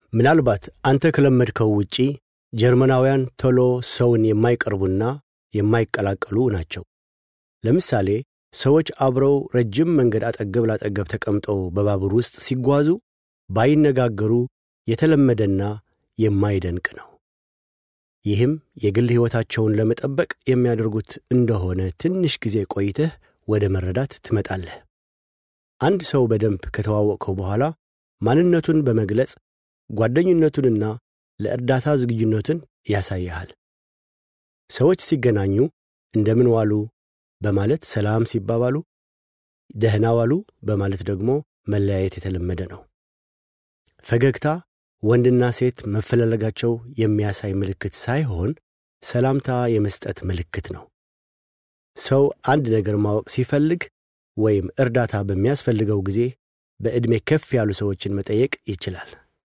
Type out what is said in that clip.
ምናልባት አንተ ከለመድከው ውጪ ጀርመናውያን ቶሎ ሰውን የማይቀርቡና የማይቀላቀሉ ናቸው። ለምሳሌ ሰዎች አብረው ረጅም መንገድ አጠገብ ላጠገብ ተቀምጠው በባቡር ውስጥ ሲጓዙ ባይነጋገሩ የተለመደና የማይደንቅ ነው። ይህም የግል ሕይወታቸውን ለመጠበቅ የሚያደርጉት እንደሆነ ትንሽ ጊዜ ቆይተህ ወደ መረዳት ትመጣለህ። አንድ ሰው በደንብ ከተዋወቀው በኋላ ማንነቱን በመግለጽ ጓደኝነቱንና ለእርዳታ ዝግጁነቱን ያሳያል። ሰዎች ሲገናኙ እንደምን ዋሉ በማለት ሰላም ሲባባሉ፣ ደህና ዋሉ በማለት ደግሞ መለያየት የተለመደ ነው። ፈገግታ ወንድና ሴት መፈላለጋቸው የሚያሳይ ምልክት ሳይሆን ሰላምታ የመስጠት ምልክት ነው። ሰው አንድ ነገር ማወቅ ሲፈልግ ወይም እርዳታ በሚያስፈልገው ጊዜ በዕድሜ ከፍ ያሉ ሰዎችን መጠየቅ ይችላል።